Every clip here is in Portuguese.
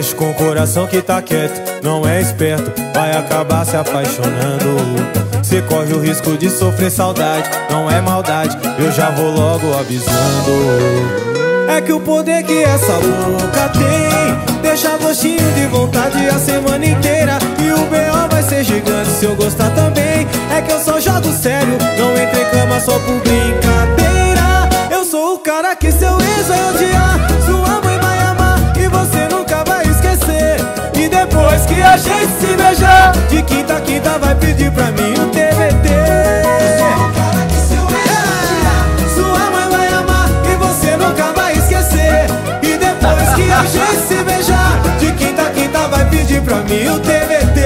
mexe com o coração que tá quieto, não é esperto, vai acabar se apaixonando. Cê corre o risco de sofrer saudade, não é maldade, eu já vou logo avisando. É que o poder que essa boca tem deixa gostinho de vontade a semana inteira. E o B.O. vai ser gigante se eu gostar também. É que eu só jogo sério, não entro em cama só por brincadeira. Eu sou o cara que seu ex vai odiar, sua mãe vai amar e você nunca vai esquecer. E depois que a gente se beijar, de quinta a quinta vai pedir pra mim o TBT. A gente se beijar, de quinta a quinta vai pedir pra mim o TBT.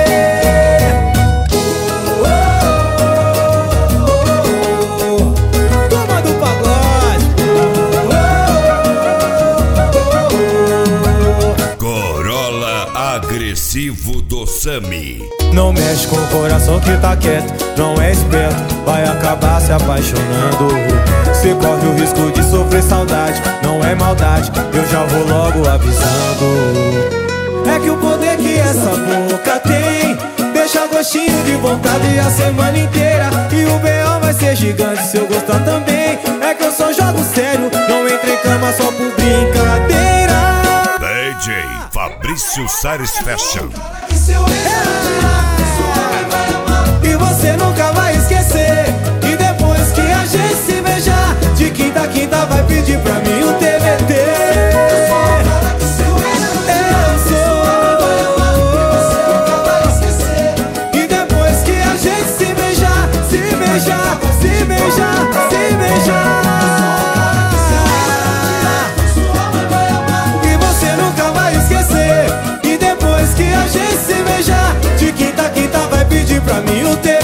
Toma do pagode. Corolla agressivo do Sami. Não mexe com o coração que tá quieto, não é esperto, vai acabar se apaixonando. Cê corre o risco de sofrer saudade, não é maldade, eu já vou logo avisando. É que o poder que essa boca tem deixa gostinho de vontade a semana inteira. E o B.O. vai ser gigante se eu gostar também. É que eu só jogo sério, não entro em cama só por brincadeira. DJ Fabrício Sares Fashion. E você nunca vai esquecer. E depois que a gente se beijar, de quinta a quinta vai pedir pra mim o TBT. Eu sou. E depois que a gente se beijar, se beijar, se beijar, se beijar, e você nunca vai esquecer. E depois que a gente se beijar, de quinta a quinta vai pedir pra mim o TBT.